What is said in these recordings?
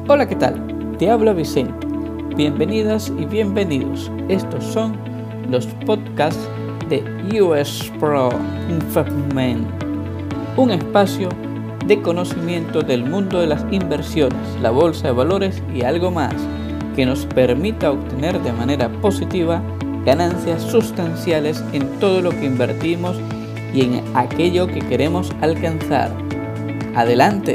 Hola, ¿qué tal? Te habla Vicente. Bienvenidas y bienvenidos. Estos son los podcasts de US Pro Investment, un espacio de conocimiento del mundo de las inversiones, la bolsa de valores y algo más que nos permita obtener de manera positiva ganancias sustanciales en todo lo que invertimos y en aquello que queremos alcanzar. ¡Adelante!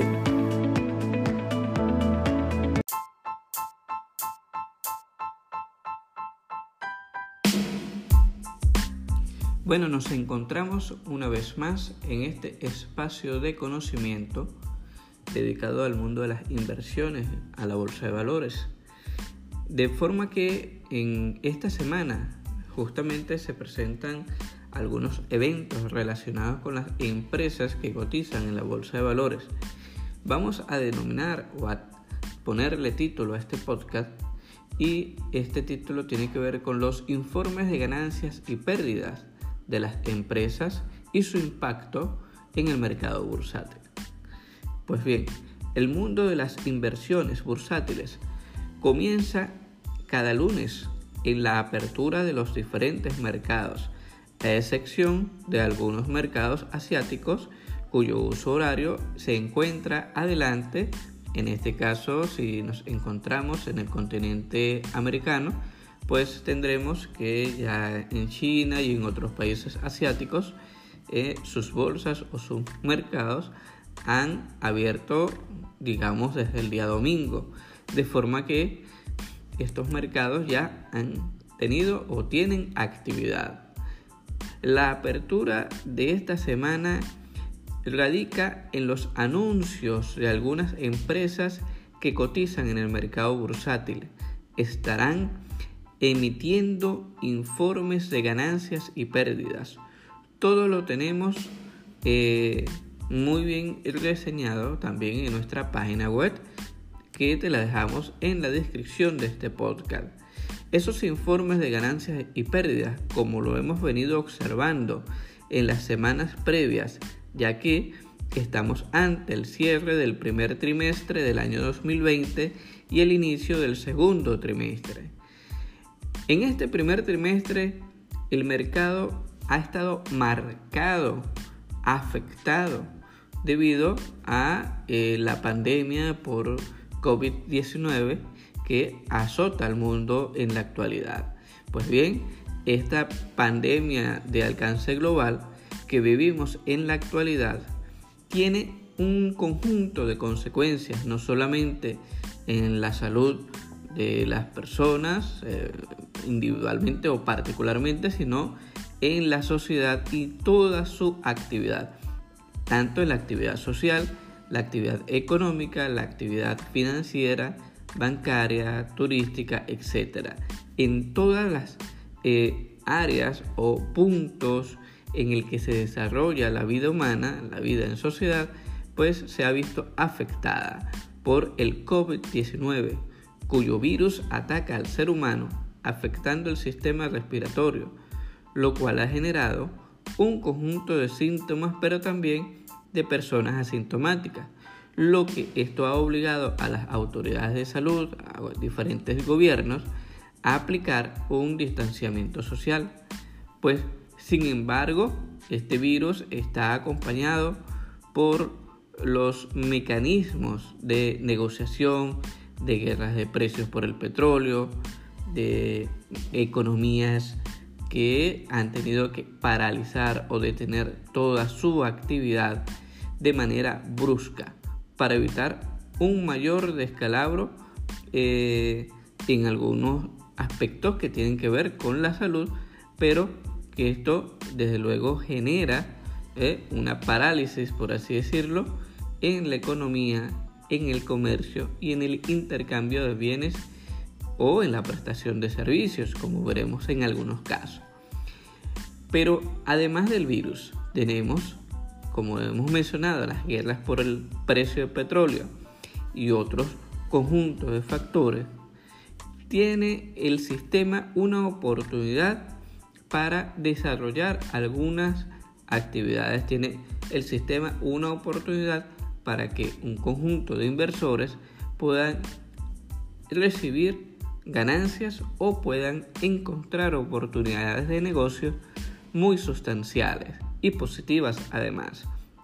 Bueno, nos encontramos una vez más en este espacio de conocimiento dedicado al mundo de las inversiones, a la bolsa de valores. De forma que en esta semana justamente se presentan algunos eventos relacionados con las empresas que cotizan en la bolsa de valores. Vamos a denominar o a ponerle título a este podcast, y este título tiene que ver con los informes de ganancias y pérdidas de las empresas y su impacto en el mercado bursátil. Pues bien, el mundo de las inversiones bursátiles comienza cada lunes en la apertura de los diferentes mercados, a excepción de algunos mercados asiáticos cuyo uso horario se encuentra adelante. En este caso, si nos encontramos en el continente americano, pues tendremos que ya en China y en otros países asiáticos sus bolsas o sus mercados han abierto, digamos, desde el día domingo, de forma que estos mercados ya han tenido o tienen actividad. La apertura de esta semana radica en los anuncios de algunas empresas que cotizan en el mercado bursátil. Estarán emitiendo informes de ganancias y pérdidas. Todo lo tenemos muy bien reseñado también en nuestra página web, que te la dejamos en la descripción de este podcast. Esos informes de ganancias y pérdidas, como lo hemos venido observando en las semanas previas, ya que estamos ante el cierre del primer trimestre del año 2020 y el inicio del segundo trimestre. En este primer trimestre, el mercado ha estado marcado, afectado, debido a la pandemia por COVID-19 que azota al mundo en la actualidad. Pues bien, esta pandemia de alcance global que vivimos en la actualidad tiene un conjunto de consecuencias, no solamente en la salud de las personas individualmente o particularmente, sino en la sociedad y toda su actividad, tanto en la actividad social, la actividad económica, la actividad financiera, bancaria, turística, etc. En todas las áreas o puntos en el que se desarrolla la vida humana, la vida en sociedad, pues se ha visto afectada por el COVID-19, cuyo virus ataca al ser humano, afectando el sistema respiratorio, lo cual ha generado un conjunto de síntomas, pero también de personas asintomáticas, lo que esto ha obligado a las autoridades de salud, a diferentes gobiernos, a aplicar un distanciamiento social. Pues, sin embargo, este virus está acompañado por los mecanismos de negociación, de guerras de precios por el petróleo, de economías que han tenido que paralizar o detener toda su actividad de manera brusca para evitar un mayor descalabro en algunos aspectos que tienen que ver con la salud, pero que esto desde luego genera una parálisis, por así decirlo, en la economía, en el comercio y en el intercambio de bienes o en la prestación de servicios, como veremos en algunos casos. Pero además del virus, tenemos, como hemos mencionado, las guerras por el precio del petróleo y otros conjuntos de factores. Tiene el sistema una oportunidad para desarrollar algunas actividades. Tiene el sistema una oportunidad para que un conjunto de inversores puedan recibir ganancias o puedan encontrar oportunidades de negocio muy sustanciales y positivas además.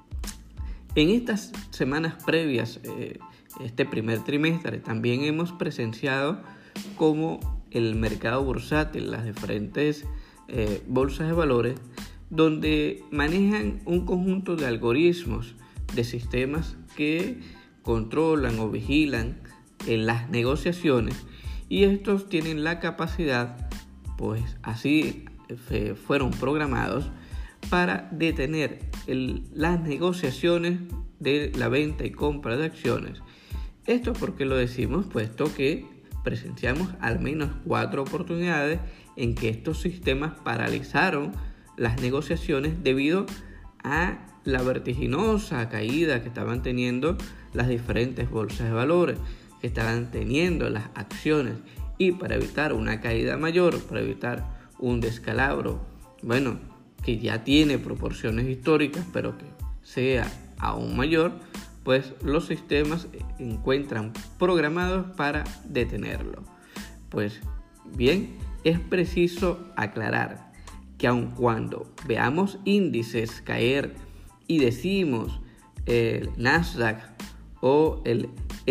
En estas semanas previas, este primer trimestre, también hemos presenciado cómo el mercado bursátil, las diferentes bolsas de valores, donde manejan un conjunto de algoritmos, de sistemas que controlan o vigilan las negociaciones, y estos tienen la capacidad, pues así fueron programados, para detener las negociaciones de la venta y compra de acciones. Esto porque lo decimos, puesto que presenciamos al menos 4 oportunidades en que estos sistemas paralizaron las negociaciones debido a la vertiginosa caída que estaban teniendo las diferentes bolsas de valores, que estaban teniendo las acciones, y para evitar una caída mayor, para evitar un descalabro, que ya tiene proporciones históricas, pero que sea aún mayor, pues los sistemas encuentran programados para detenerlo. Pues bien, es preciso aclarar que aun cuando veamos índices caer y decimos el Nasdaq o el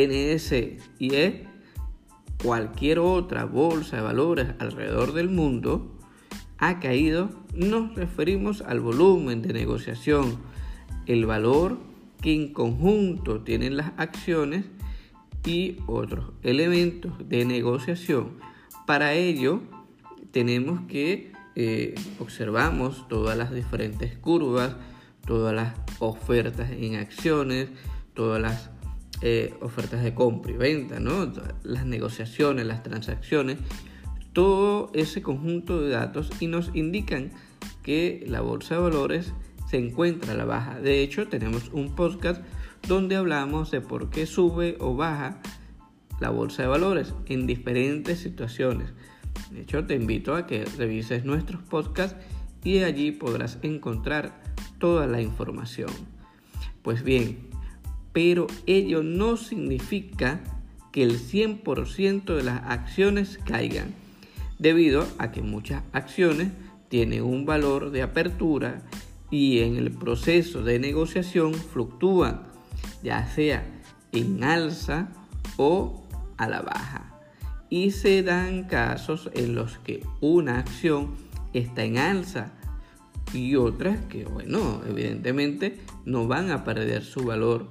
NSE, cualquier otra bolsa de valores alrededor del mundo ha caído, nos referimos al volumen de negociación, el valor que en conjunto tienen las acciones y otros elementos de negociación. Para ello tenemos que observamos todas las diferentes curvas, todas las ofertas en acciones, todas las ofertas de compra y venta, ¿no? Las negociaciones, las transacciones, todo ese conjunto de datos, y nos indican que la bolsa de valores se encuentra a la baja. De hecho, tenemos un podcast donde hablamos de por qué sube o baja la bolsa de valores en diferentes situaciones. De hecho, te invito a que revises nuestros podcasts y allí podrás encontrar toda la información. Pues bien, pero ello no significa que el 100% de las acciones caigan, debido a que muchas acciones tienen un valor de apertura y en el proceso de negociación fluctúan, ya sea en alza o a la baja. Y se dan casos en los que una acción está en alza y otras que, evidentemente no van a perder su valor.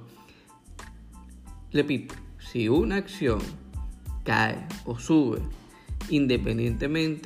Repito, si una acción cae o sube, independientemente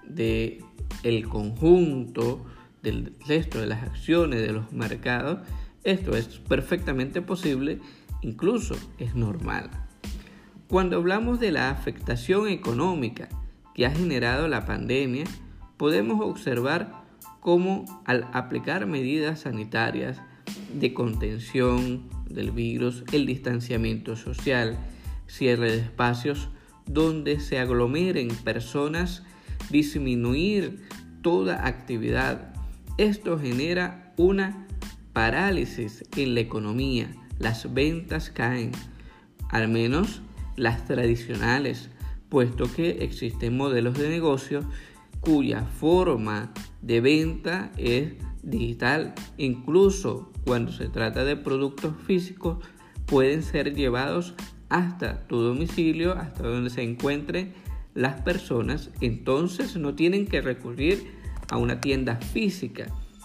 del conjunto del resto de las acciones de los mercados, esto es perfectamente posible, incluso es normal. Cuando hablamos de la afectación económica que ha generado la pandemia, podemos observar cómo al aplicar medidas sanitarias de contención del virus, el distanciamiento social, cierre de espacios donde se aglomeren personas, disminuir toda actividad, esto genera una parálisis en la economía. Las ventas caen, al menos las tradicionales, puesto que existen modelos de negocio cuya forma de venta es digital. Incluso cuando se trata de productos físicos, pueden ser llevados hasta tu domicilio, hasta donde se encuentren las personas. Entonces no tienen que recurrir a una tienda física.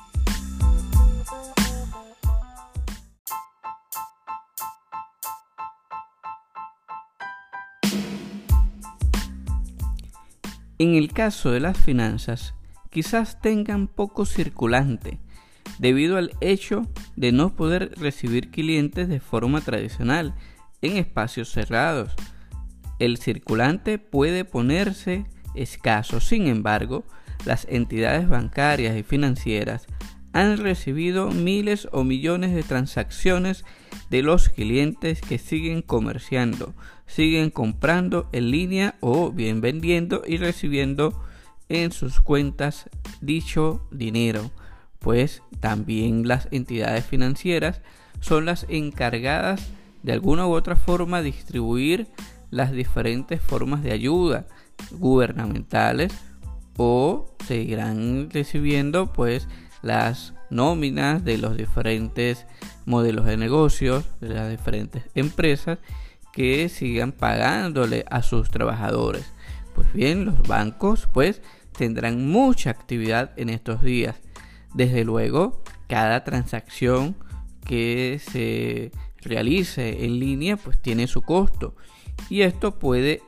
En el caso de las finanzas, quizás tengan poco circulante, debido al hecho de no poder recibir clientes de forma tradicional en espacios cerrados. El circulante puede ponerse escaso. Sin embargo, las entidades bancarias y financieras han recibido miles o millones de transacciones de los clientes que siguen comerciando, siguen comprando en línea o bien vendiendo y recibiendo en sus cuentas dicho dinero, pues también las entidades financieras son las encargadas de alguna u otra forma distribuir las diferentes formas de ayuda gubernamentales, o seguirán recibiendo pues las nóminas de los diferentes modelos de negocios de las diferentes empresas que sigan pagándole a sus trabajadores. Pues bien, los bancos pues tendrán mucha actividad en estos días. Desde luego, cada transacción que se realice en línea pues tiene su costo, y esto puede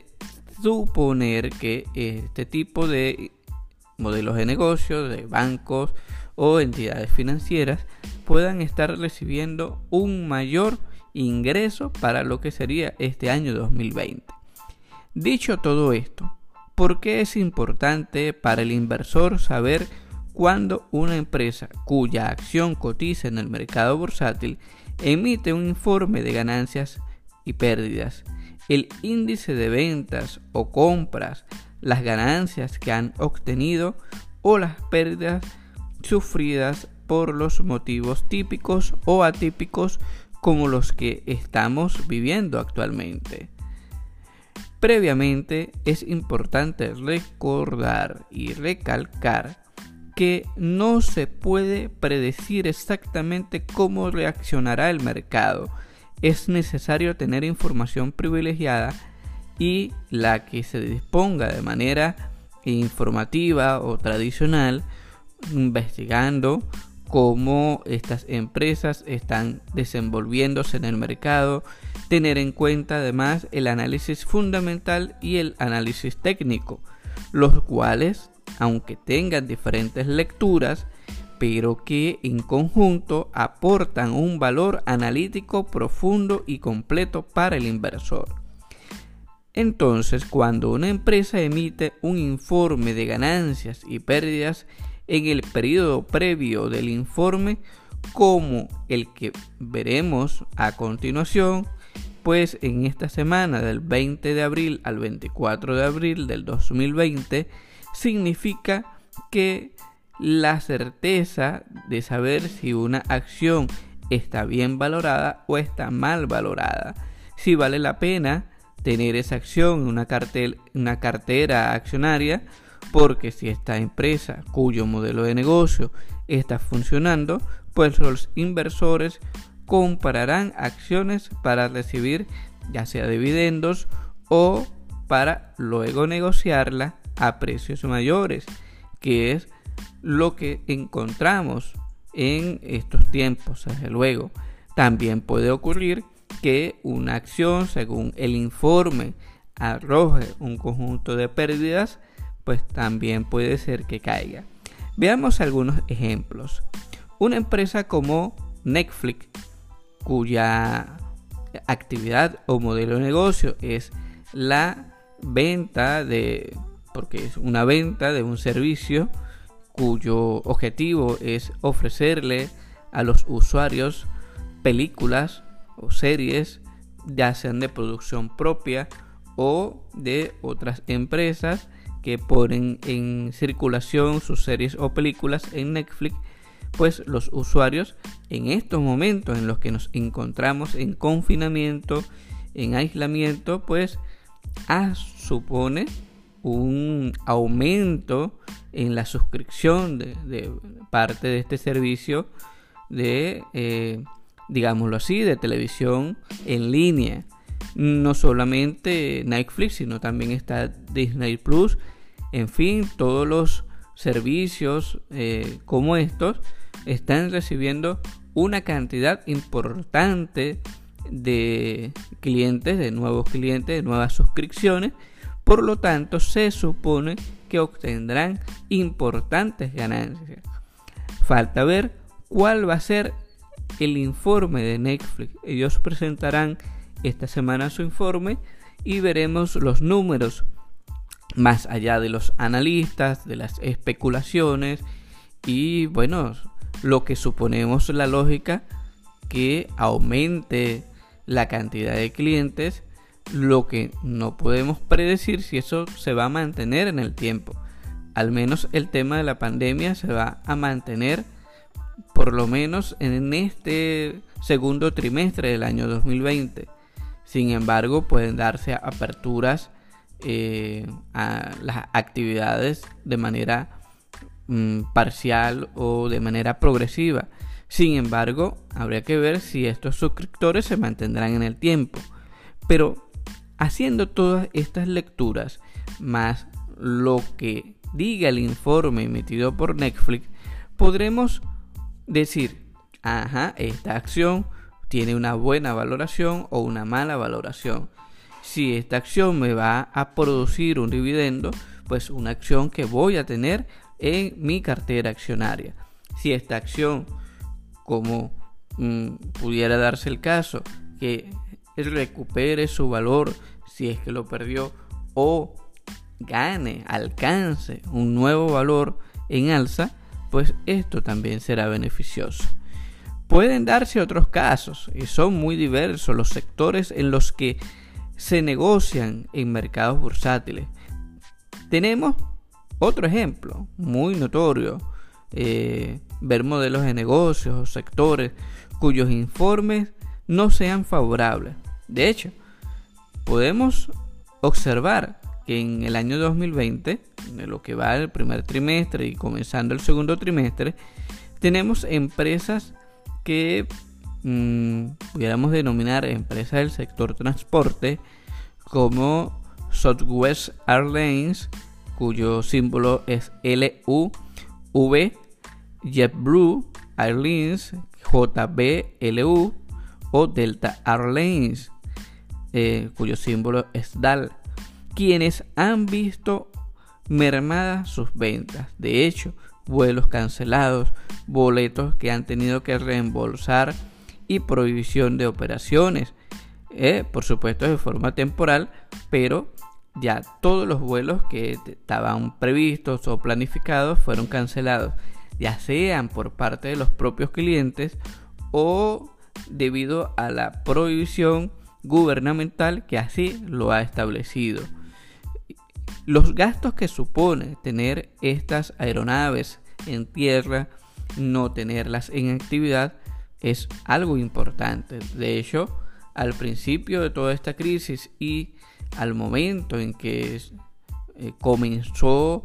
suponer que este tipo de modelos de negocio de bancos o entidades financieras puedan estar recibiendo un mayor ingreso para lo que sería este año 2020. Dicho todo esto, ¿por qué es importante para el inversor saber cuándo una empresa cuya acción cotiza en el mercado bursátil emite un informe de ganancias y pérdidas, el índice de ventas o compras, las ganancias que han obtenido o las pérdidas sufridas por los motivos típicos o atípicos como los que estamos viviendo actualmente? Previamente, es importante recordar y recalcar que no se puede predecir exactamente cómo reaccionará el mercado. Es necesario tener información privilegiada y la que se disponga de manera informativa o tradicional, investigando cómo estas empresas están desenvolviéndose en el mercado, tener en cuenta además el análisis fundamental y el análisis técnico, los cuales, aunque tengan diferentes lecturas, pero que en conjunto aportan un valor analítico profundo y completo para el inversor. Entonces, cuando una empresa emite un informe de ganancias y pérdidas en el periodo previo del informe, como el que veremos a continuación, pues en esta semana del 20 de abril al 24 de abril del 2020, significa que la certeza de saber si una acción está bien valorada o está mal valorada, si vale la pena tener esa acción en una cartera accionaria, porque si esta empresa cuyo modelo de negocio está funcionando, pues los inversores comprarán acciones para recibir ya sea dividendos o para luego negociarla a precios mayores, que es lo que encontramos en estos tiempos. Desde luego, también puede ocurrir que una acción, según el informe, arroje un conjunto de pérdidas, pues también puede ser que caiga. Veamos algunos ejemplos. Una empresa como Netflix, cuya actividad o modelo de negocio es la venta porque es una venta de un servicio cuyo objetivo es ofrecerle a los usuarios películas o series, ya sean de producción propia o de otras empresas que ponen en circulación sus series o películas en Netflix. Pues los usuarios, en estos momentos en los que nos encontramos en confinamiento, en aislamiento, pues supone un aumento en la suscripción de parte de este servicio de, digámoslo así, de televisión en línea. No solamente Netflix, sino también está Disney Plus. En fin, todos los servicios como estos están recibiendo una cantidad importante de clientes, de nuevos clientes, de nuevas suscripciones. Por lo tanto, se supone que obtendrán importantes ganancias. Falta ver cuál va a ser el informe de Netflix. Ellos presentarán esta semana su informe y veremos los números, más allá de los analistas, de las especulaciones y bueno, lo que suponemos la lógica que aumente la cantidad de clientes. Lo que no podemos predecir si eso se va a mantener en el tiempo. Al menos el tema de la pandemia se va a mantener por lo menos en este segundo trimestre del año 2020. Sin embargo, pueden darse aperturas a las actividades de manera parcial o de manera progresiva. Sin embargo, habría que ver si estos suscriptores se mantendrán en el tiempo. Pero haciendo todas estas lecturas, más lo que diga el informe emitido por Netflix, podremos decir, esta acción tiene una buena valoración o una mala valoración. Si esta acción me va a producir un dividendo, pues una acción que voy a tener en mi cartera accionaria. Si esta acción, como pudiera darse el caso, que recupere su valor si es que lo perdió, o alcance un nuevo valor en alza, pues esto también será beneficioso. Pueden darse otros casos y son muy diversos los sectores en los que se negocian en mercados bursátiles. Tenemos otro ejemplo muy notorio, ver modelos de negocios o sectores cuyos informes no sean favorables. De hecho, podemos observar que en el año 2020, de lo que va el primer trimestre y comenzando el segundo trimestre, tenemos empresas que pudiéramos denominar empresas del sector transporte, como Southwest Airlines, cuyo símbolo es LUV, JetBlue Airlines, JBLU, o Delta Airlines, cuyo símbolo es DAL, quienes han visto mermadas sus ventas. De hecho, vuelos cancelados, boletos que han tenido que reembolsar y prohibición de operaciones, por supuesto de forma temporal, pero ya todos los vuelos que estaban previstos o planificados fueron cancelados, ya sean por parte de los propios clientes o debido a la prohibición gubernamental que así lo ha establecido. Los gastos que supone tener estas aeronaves en tierra, no tenerlas en actividad, es algo importante. De hecho, al principio de toda esta crisis y al momento en que comenzó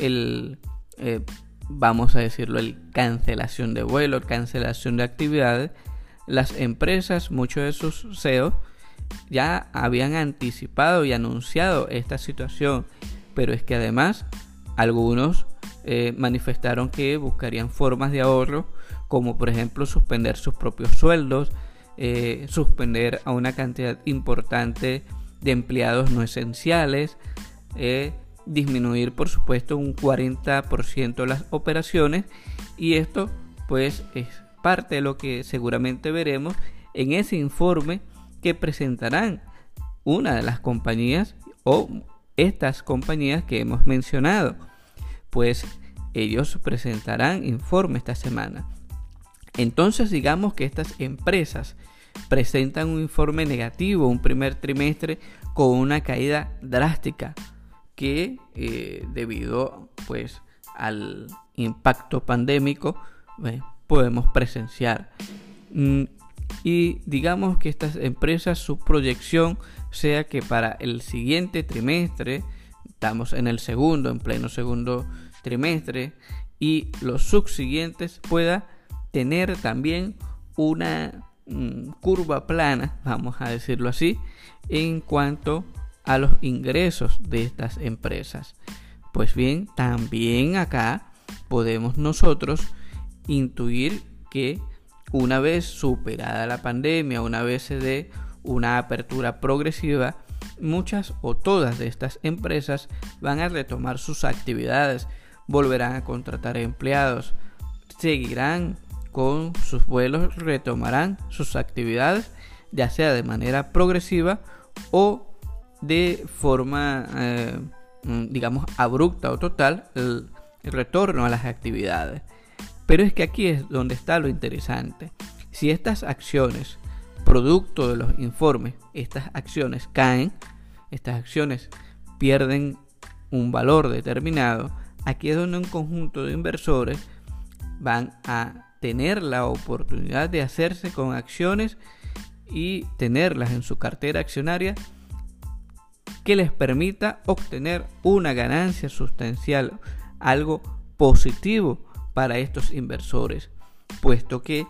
vamos a decirlo, el cancelación de vuelos, cancelación de actividades, las empresas, muchos de sus CEOs ya habían anticipado y anunciado esta situación, pero es que además algunos manifestaron que buscarían formas de ahorro, como por ejemplo suspender sus propios sueldos, suspender a una cantidad importante de empleados no esenciales, disminuir por supuesto un 40% las operaciones, y esto pues es parte de lo que seguramente veremos en ese informe que presentarán una de las compañías o estas compañías que hemos mencionado. Pues ellos presentarán informe esta semana. Entonces digamos que estas empresas presentan un informe negativo, un primer trimestre con una caída drástica que debido pues al impacto pandémico podemos presenciar. Y digamos que estas empresas, su proyección sea que para el siguiente trimestre, estamos en pleno segundo trimestre, y los subsiguientes pueda tener también una curva plana, vamos a decirlo así, en cuanto a los ingresos de estas empresas. Pues bien, también acá podemos nosotros intuir que una vez superada la pandemia, una vez se dé una apertura progresiva, muchas o todas de estas empresas van a retomar sus actividades, volverán a contratar empleados, seguirán con sus vuelos, retomarán sus actividades, ya sea de manera progresiva o de forma, digamos, abrupta o total, el retorno a las actividades. Pero es que aquí es donde está lo interesante. Si estas acciones, producto de los informes, estas acciones caen, estas acciones pierden un valor determinado, aquí es donde un conjunto de inversores van a tener la oportunidad de hacerse con acciones y tenerlas en su cartera accionaria que les permita obtener una ganancia sustancial, algo positivo para estos inversores, puesto que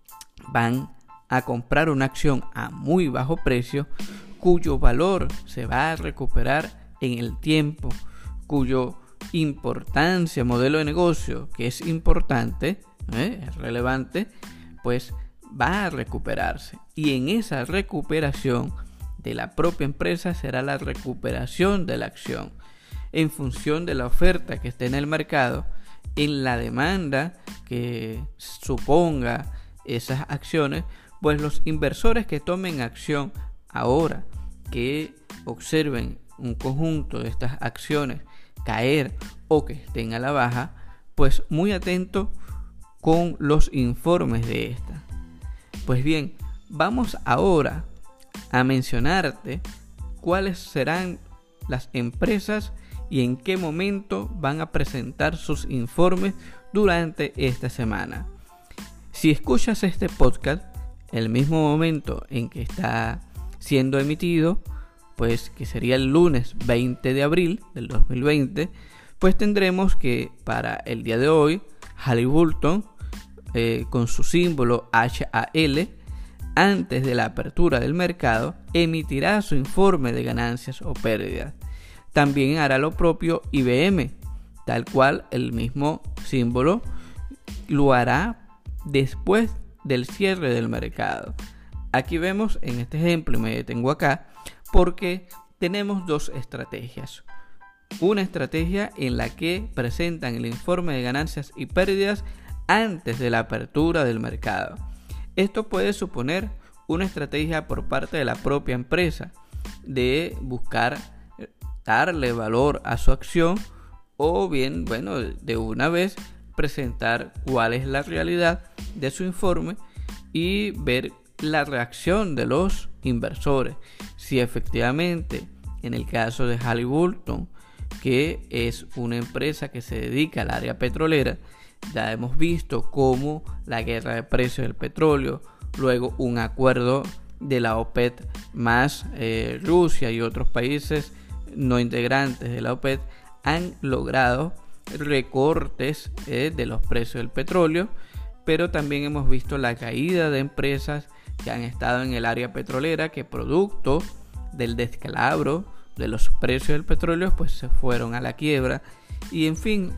van a comprar una acción a muy bajo precio cuyo valor se va a recuperar en el tiempo, cuyo importancia, modelo de negocio, que es importante, es relevante, pues va a recuperarse. Y en esa recuperación de la propia empresa será la recuperación de la acción en función de la oferta que esté en el mercado, en la demanda que suponga esas acciones, pues los inversores que tomen acción ahora, que observen un conjunto de estas acciones caer o que estén a la baja, pues muy atento con los informes de esta. Pues bien, vamos ahora a mencionarte cuáles serán las empresas y en qué momento van a presentar sus informes durante esta semana. Si escuchas este podcast el mismo momento en que está siendo emitido, pues que sería el lunes 20 de abril del 2020, pues tendremos que para el día de hoy Halliburton con su símbolo HAL, antes de la apertura del mercado, emitirá su informe de ganancias o pérdidas. También hará lo propio IBM, tal cual el mismo símbolo lo hará después del cierre del mercado. Aquí vemos en este ejemplo, y me detengo acá, porque tenemos dos estrategias. Una estrategia en la que presentan el informe de ganancias y pérdidas antes de la apertura del mercado. Esto puede suponer una estrategia por parte de la propia empresa de buscar darle valor a su acción, o bien, de una vez presentar cuál es la realidad de su informe y ver la reacción de los inversores. Si efectivamente, en el caso de Halliburton, que es una empresa que se dedica al área petrolera, ya hemos visto cómo la guerra de precios del petróleo, luego un acuerdo de la OPEP más Rusia y otros países no integrantes de la OPEP han logrado recortes de los precios del petróleo, pero también hemos visto la caída de empresas que han estado en el área petrolera, que producto del descalabro de los precios del petróleo pues se fueron a la quiebra, y en fin,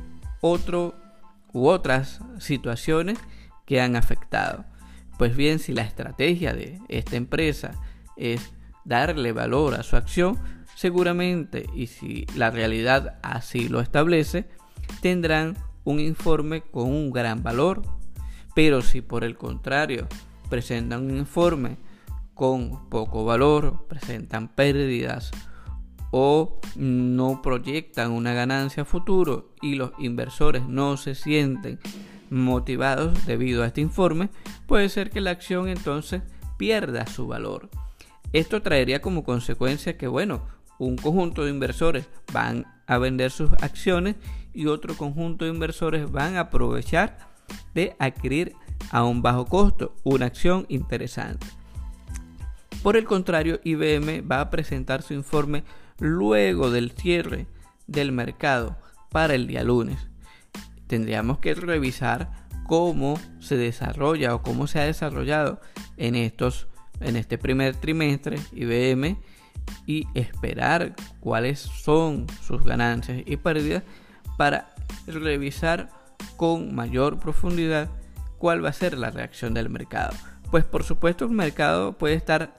otras situaciones que han afectado. Pues bien, si la estrategia de esta empresa es darle valor a su acción, seguramente, y si la realidad así lo establece, tendrán un informe con un gran valor. Pero si por el contrario presentan un informe con poco valor, presentan pérdidas o no proyectan una ganancia a futuro y los inversores no se sienten motivados debido a este informe, puede ser que la acción entonces pierda su valor. Esto traería como consecuencia que, un conjunto de inversores van a vender sus acciones y otro conjunto de inversores van a aprovechar de adquirir a un bajo costo una acción interesante. Por el contrario, IBM va a presentar su informe luego del cierre del mercado para el día lunes. Tendríamos que revisar cómo se desarrolla o cómo se ha desarrollado en este primer trimestre IBM y esperar cuáles son sus ganancias y pérdidas para revisar con mayor profundidad cuál va a ser la reacción del mercado. Pues por supuesto el mercado puede estar,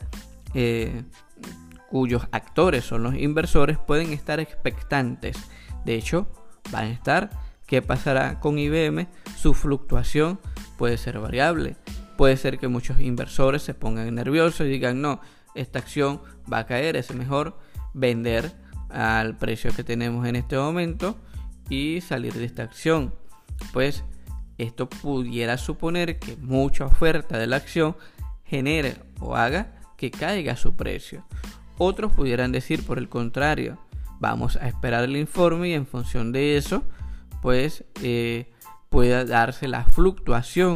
cuyos actores son los inversores, pueden estar expectantes. De hecho, van a estar qué pasará con IBM. Su fluctuación puede ser variable. Puede ser que muchos inversores se pongan nerviosos y digan, no, esta acción va a caer, es mejor vender al precio que tenemos en este momento y salir de esta acción. Pues esto pudiera suponer que mucha oferta de la acción genere o haga que caiga su precio. Otros pudieran decir, por el contrario, vamos a esperar el informe y en función de eso pues pueda darse la fluctuación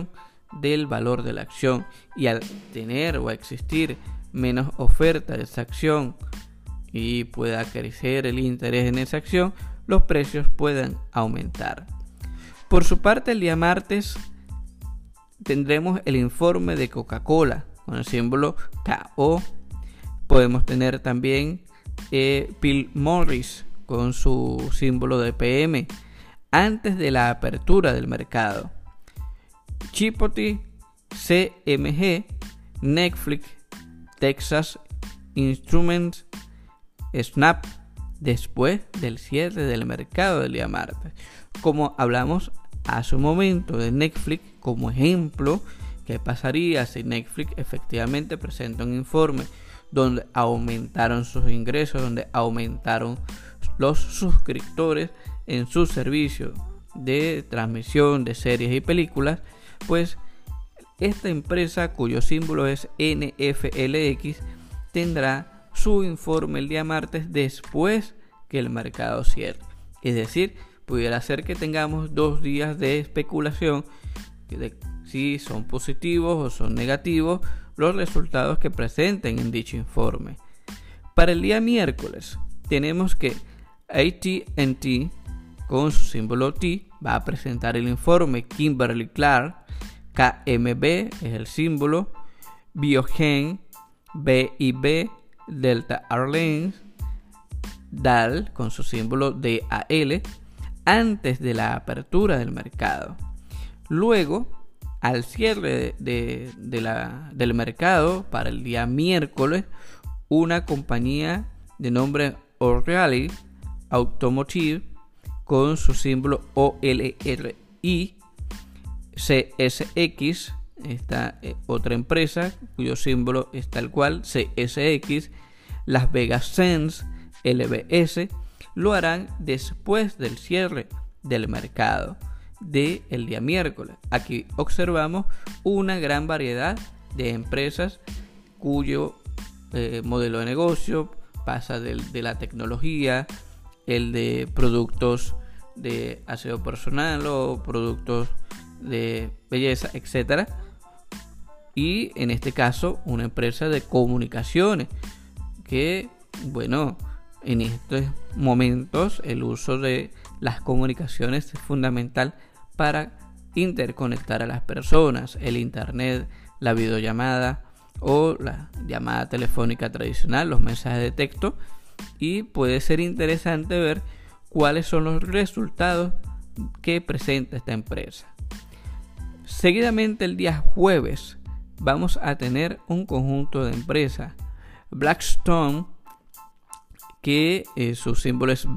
del valor de la acción, y al tener o existir menos oferta de esa acción y pueda crecer el interés en esa acción, los precios puedan aumentar. Por su parte, el día martes tendremos el informe de Coca-Cola con el símbolo KO. Podemos tener también Philip Morris con su símbolo de PM antes de la apertura del mercado. Chipotle, CMG, Netflix, Texas Instruments, Snap después del cierre del mercado del día martes. Como hablamos hace un momento de Netflix como ejemplo, ¿qué pasaría si Netflix efectivamente presenta un informe donde aumentaron sus ingresos, donde aumentaron los suscriptores en su servicio de transmisión de series y películas? Pues esta empresa, cuyo símbolo es NFLX, tendrá su informe el día martes después que el mercado cierre. Es decir, pudiera ser que tengamos 2 días de especulación de si son positivos o son negativos los resultados que presenten en dicho informe. Para el día miércoles tenemos que AT&T con su símbolo T va a presentar el informe. Kimberly-Clark, KMB es el símbolo, Biogen, BIB, Delta Airlines, DAL con su símbolo DAL antes de la apertura del mercado. Luego, al cierre del mercado para el día miércoles, una compañía de nombre O'Reilly Automotive con su símbolo OLRI, CSX, esta otra empresa cuyo símbolo es tal cual, CSX, Las Vegas Sands, LVS, lo harán después del cierre del mercado del día miércoles. Aquí observamos una gran variedad de empresas cuyo modelo de negocio pasa de la tecnología, el de productos de aseo personal o productos de belleza, etcétera, y en este caso una empresa de comunicaciones que, bueno, en estos momentos el uso de las comunicaciones es fundamental para interconectar a las personas. El internet, la videollamada o la llamada telefónica tradicional, los mensajes de texto, y puede ser interesante ver cuáles son los resultados que presenta esta empresa. Seguidamente, el día jueves vamos a tener un conjunto de empresas. Blackstone, que su símbolo es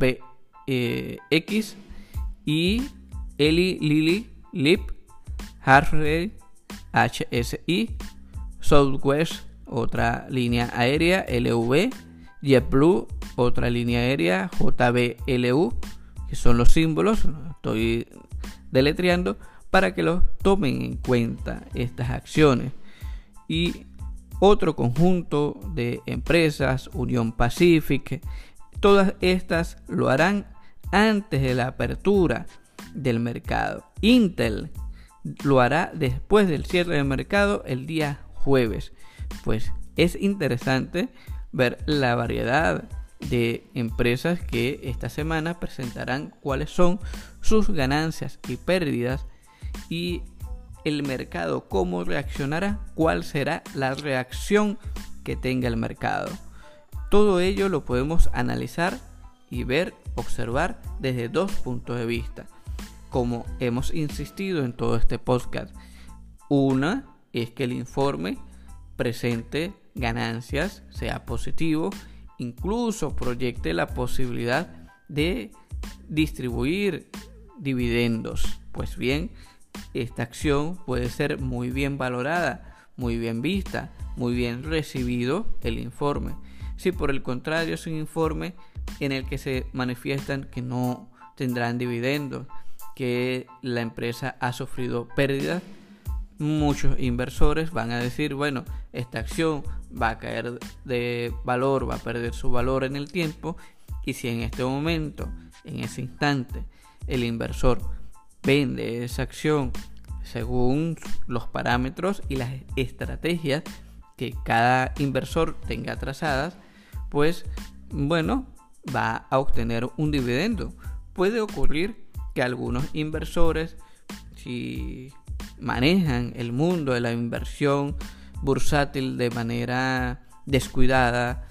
BX, y Eli Lilly, LIP, Hartley, HSI, Southwest, otra línea aérea, LV, JetBlue, otra línea aérea, JBLU, que son los símbolos, estoy deletreando para que los tomen en cuenta estas acciones. Y otro conjunto de empresas, Union Pacific, todas estas lo harán antes de la apertura del mercado. Intel lo hará después del cierre del mercado el día jueves. Pues es interesante ver la variedad de empresas que esta semana presentarán cuáles son sus ganancias y pérdidas, y el mercado cómo reaccionará, cuál será la reacción que tenga el mercado. Todo ello lo podemos analizar y ver, observar desde 2 puntos de vista, como hemos insistido en todo este podcast. Una es que el informe presente ganancias, sea positivo, incluso proyecte la posibilidad de distribuir dividendos. Pues bien, esta acción puede ser muy bien valorada, muy bien vista, muy bien recibido el informe. Si por el contrario es un informe en el que se manifiestan que no tendrán dividendos, que la empresa ha sufrido pérdidas, muchos inversores van a decir, bueno, esta acción va a caer de valor, va a perder su valor en el tiempo, y si en este momento, en ese instante, el inversor vende esa acción según los parámetros y las estrategias que cada inversor tenga trazadas, pues bueno, va a obtener un dividendo. Puede ocurrir que algunos inversores, si manejan el mundo de la inversión bursátil de manera descuidada,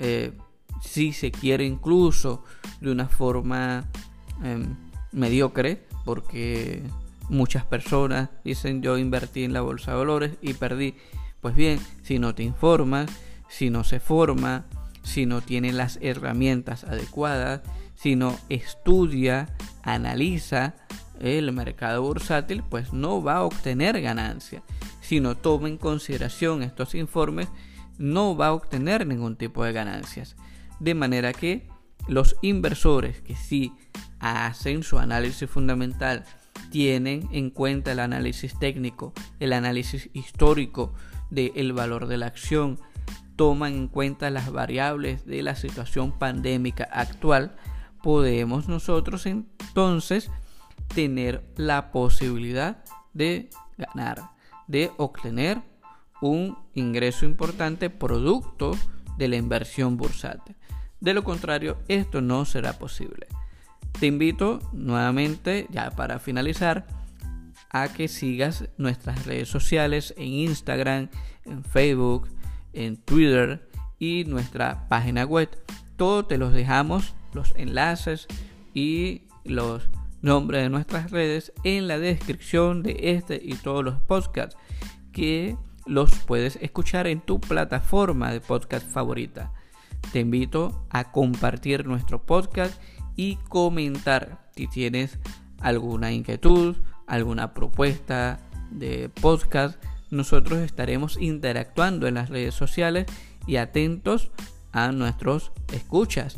si se quiere incluso de una forma mediocre, porque muchas personas dicen: yo invertí en la bolsa de valores y perdí. Pues bien, si no te informas, si no se forma, si no tiene las herramientas adecuadas, si no estudia, analiza el mercado bursátil, pues no va a obtener ganancia. Si no toma en consideración estos informes, no va a obtener ningún tipo de ganancias. De manera que los inversores que sí hacen su análisis fundamental, tienen en cuenta el análisis técnico, el análisis histórico del valor de la acción, toman en cuenta las variables de la situación pandémica actual, podemos nosotros entonces tener la posibilidad de ganar, de obtener un ingreso importante producto de la inversión bursátil. De lo contrario, esto no será posible. Te invito nuevamente, ya para finalizar, a que sigas nuestras redes sociales en Instagram, en Facebook, en Twitter y nuestra página web. Todo te los dejamos, los enlaces y los nombres de nuestras redes en la descripción de este y todos los podcasts, que los puedes escuchar en tu plataforma de podcast favorita. Te invito a compartir nuestro podcast y comentar si tienes alguna inquietud, alguna propuesta de podcast. Nosotros estaremos interactuando en las redes sociales y atentos a nuestros escuchas.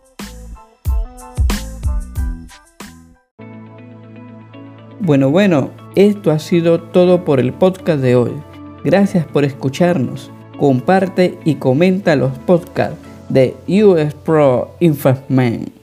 Bueno, esto ha sido todo por el podcast de hoy. Gracias por escucharnos. Comparte y comenta los podcasts de US Pro Investment.